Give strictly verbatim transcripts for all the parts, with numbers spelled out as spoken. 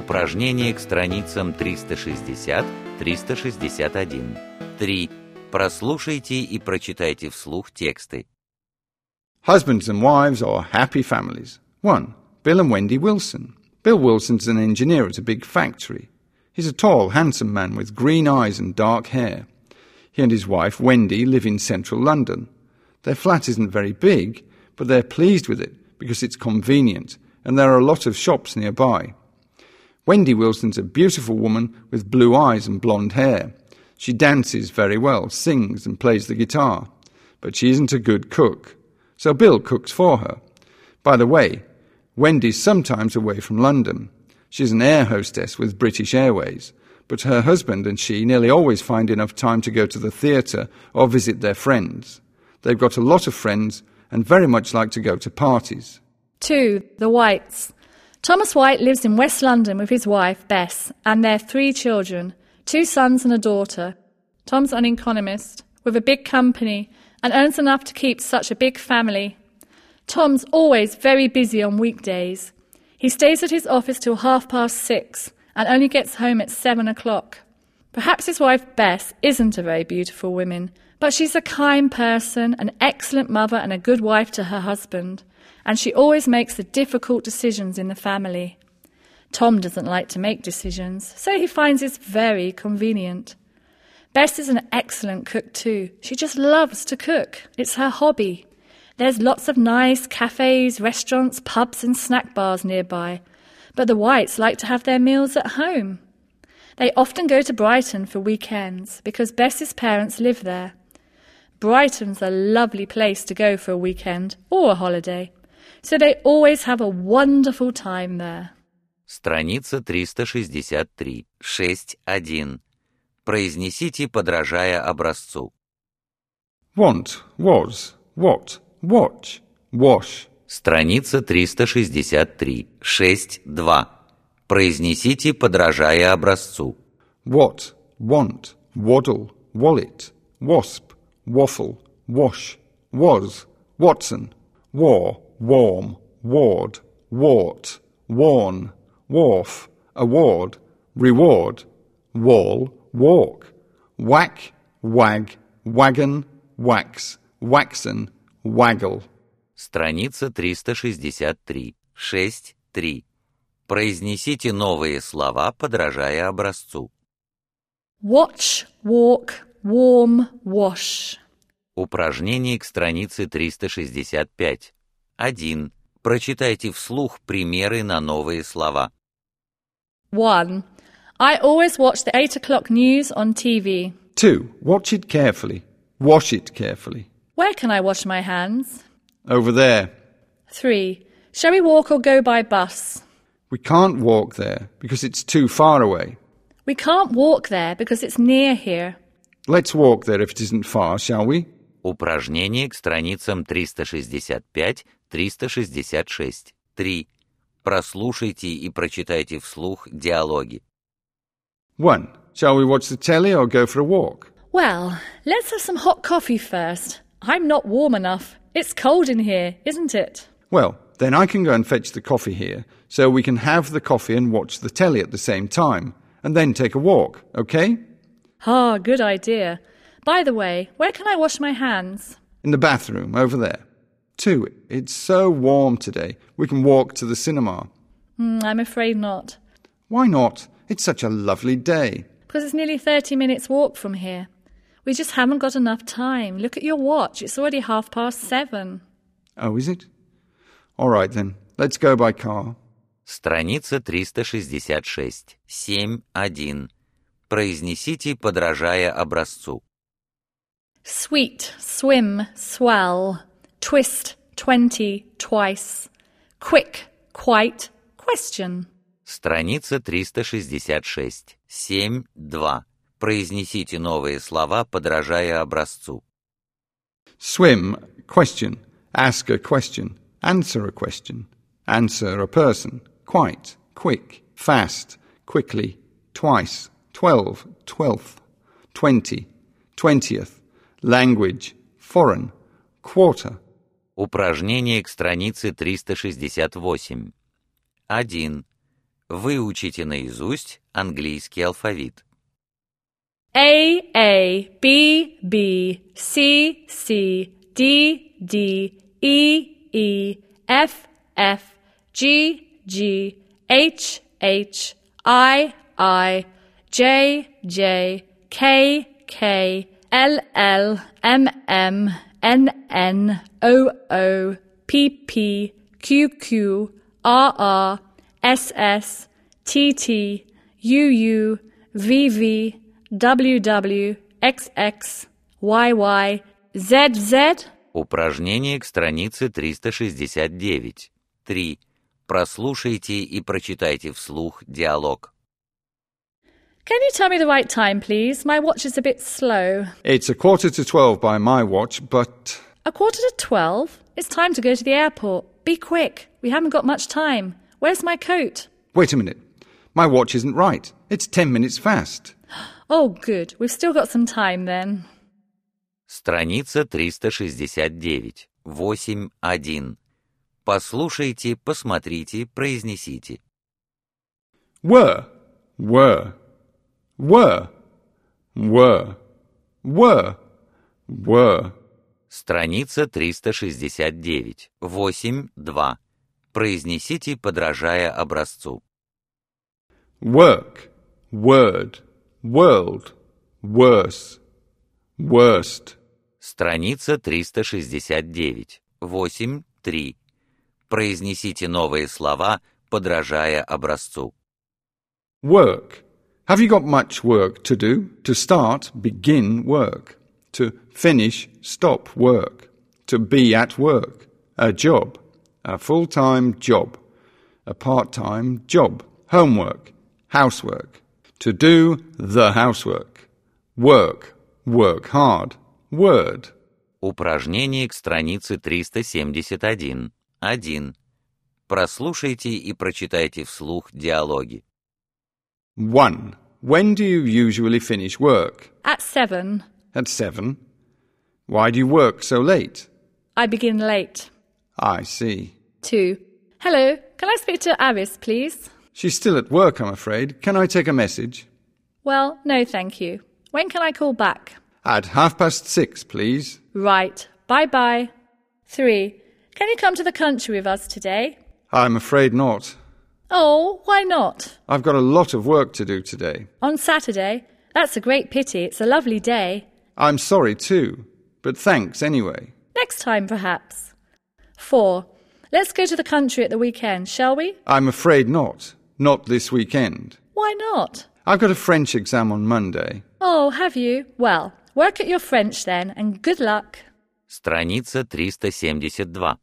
Упражнение к страницам триста шестьдесят - триста шестьдесят один. три. Прослушайте и прочитайте вслух тексты. Husbands and wives are happy families. one. Bill and Wendy Wilson. Bill Wilson's an engineer at a big factory. He's a tall, handsome man with green eyes and dark hair. He and his wife, Wendy, live in central London. Their flat isn't very big, but they're pleased with it because it's convenient and there are a lot of shops nearby. Wendy Wilson's a beautiful woman with blue eyes and blonde hair. She dances very well, sings and plays the guitar. But she isn't a good cook, so Bill cooks for her. By the way, Wendy's sometimes away from London. She's an air hostess with British Airways, but her husband and she nearly always find enough time to go to the theatre or visit their friends. They've got a lot of friends and very much like to go to parties. two. The Whites. Thomas White lives in West London with his wife, Bess, and their three children, two sons and a daughter. Tom's an economist with a big company and earns enough to keep such a big family. Tom's always very busy on weekdays. He stays at his office till half past six and only gets home at seven o'clock. Perhaps his wife, Bess, isn't a very beautiful woman, but she's a kind person, an excellent mother and a good wife to her husband, and she always makes the difficult decisions in the family. Tom doesn't like to make decisions, so he finds this very convenient. Bess is an excellent cook too. She just loves to cook. It's her hobby. There's lots of nice cafes, restaurants, pubs and snack bars nearby, but the Whites like to have their meals at home. They often go to Brighton for weekends because Bess's parents live there. Brighton's a lovely place to go for a weekend or a holiday, so they always have a wonderful time there. Страница триста шестьдесят три. шесть один. Произнесите, подражая образцу. Want, was, what, watch, wash. Страница триста шестьдесят три. шесть два. Произнесите, подражая образцу. What, want, waddle, wallet, wasp, waffle, wash, was, Watson, war, warm, ward, wart, warn, wharf, award, reward, wall, walk, whack, wag, wagon, wax, waxen, waggle. Страница триста шестьдесят три. шесть три. Произнесите новые слова, подражая образцу. Watch, walk, warm, wash. Упражнение к странице триста шестьдесят пять. один. Прочитайте вслух примеры на новые слова. one. I always watch the eight o'clock news on T V. two. Watch it carefully. Wash it carefully. Where can I wash my hands? Over there. three. Shall we walk or go by bus? We can't walk there because it's too far away. We can't walk there because it's near here. Let's walk there if it isn't far, shall we? Упражнение к страницам триста шестьдесят пять - триста шестьдесят шесть. три. Прослушайте и прочитайте вслух диалоги. one. Shall we watch the telly or go for a walk? Well, let's have some hot coffee first. I'm not warm enough. It's cold in here, isn't it? Well, then I can go and fetch the coffee here, so we can have the coffee and watch the telly at the same time, and then take a walk, okay? Ah, good idea. By the way, where can I wash my hands? In the bathroom, over there. two. It's so warm today. We can walk to the cinema. Mm, I'm afraid not. Why not? It's such a lovely day. Because it's nearly thirty minutes walk from here. We just haven't got enough time. Look at your watch. It's already half past seven. Oh, is it? All right then. Let's go by car. Страница триста шестьдесят шесть. семь один. Произнесите, подражая образцу. Sweet, swim, swell. Twist, twenty, twice. Quick, quite, question. Страница триста шестьдесят шесть. семь два. Произнесите новые слова, подражая образцу. Swim, question. Ask a question. Answer a question. Answer a person. Quite, quick, fast, quickly, twice, twelve, twelfth, twenty, twentieth, language, foreign, quarter. Упражнение к странице триста шестьдесят восемь. один. Выучите наизусть английский алфавит. A, A, B, B, C, C, D, D, E, E, F, F, G, G, H, H, I, I, J, J, K, K, L, L, M, M, N, N, O, O, P, P, Q, Q, R, R, S, S, T, T, U, U, V, V, W, W, X, X, Y, Y, Z, Z. Упражнение к странице триста шестьдесят девять. три. Прослушайте и прочитайте вслух диалог. Can you tell me the right time, please? My watch is a bit slow. It's a quarter to twelve by my watch, but... A quarter to twelve? It's time to go to the airport. Be quick. We haven't got much time. Where's my coat? Wait a minute. My watch isn't right. It's ten minutes fast. Oh, good. We've still got some time then. Страница триста шестьдесят девять. восемь один. Послушайте, посмотрите, произнесите. Were, were, were, were, were, were. Страница триста шестьдесят девять. восемь два. Произнесите, подражая образцу. Work, word, world, worse, worst. Страница триста шестьдесят девять. восемь три. Произнесите новые слова, подражая образцу. Work. Have you got much work to do? To start, begin work. To finish, stop work. To be at work. A job. A full-time job. A part-time job. Homework. Housework. To do the housework. Work. Work hard. Word. Упражнение к странице триста семьдесят один. один. Прослушайте и прочитайте вслух диалоги. one. When do you usually finish work? At seven. At seven. Why do you work so late? I begin late. I see. Two. Hello, can I speak to Aris, please? She's still at work, I'm afraid. Can I take a message? Well, no, thank you. When can I call back? At half past six, please. Right. Bye-bye. Three. Can you come to the country with us today? I'm afraid not. Oh, why not? I've got a lot of work to do today. On Saturday? That's a great pity. It's a lovely day. I'm sorry too, but thanks anyway. Next time, perhaps. Four. Let's go to the country at the weekend, shall we? I'm afraid not. Not this weekend. Why not? I've got a French exam on Monday. Oh, have you? Well, work at your French then, and good luck. Страница триста семьдесят два.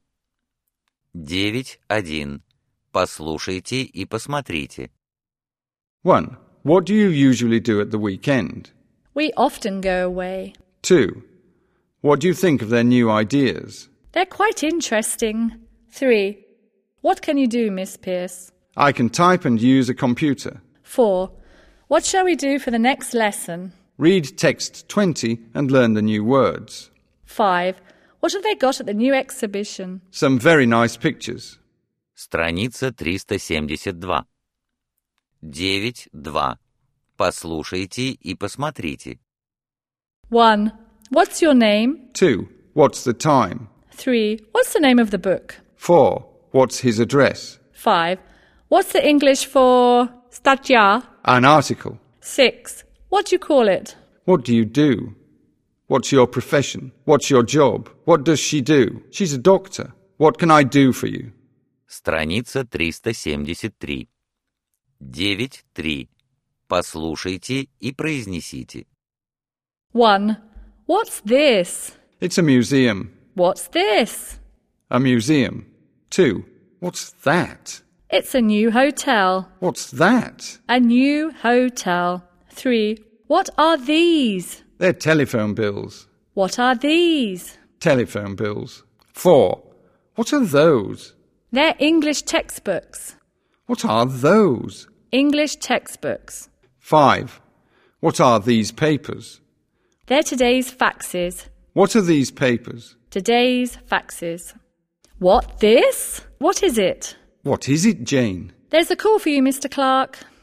девять один. Послушайте и посмотрите. one. What do you usually do at the weekend? We often go away. two. What do you think of their new ideas? They're quite interesting. Three. What can you do, Miss Pierce? I can type and use a computer. Four. What shall we do for the next lesson? Read text twenty and learn the new words. Five. What have they got at the new exhibition? Some very nice pictures. Страница триста семьдесят два. девять два. Послушайте и посмотрите. One. What's your name? two. What's the time? Three. What's the name of the book? four. What's his address? Five. What's the English for statya? An article. Six. What do you call it? What do you do? What's your profession? What's your job? What does she do? She's a doctor. What can I do for you? Страница триста семьдесят три. девять три. Послушайте и произнесите. One. What's this? It's a museum. What's this? A museum. two. What's that? It's a new hotel. What's that? A new hotel. Three. What are these? They're telephone bills. What are these? Telephone bills. four. What are those? They're English textbooks. What are those? English textbooks. five. What are these papers? They're today's faxes. What are these papers? Today's faxes. What, this? What is it? What is it, Jane? There's a call for you, Mister Clark.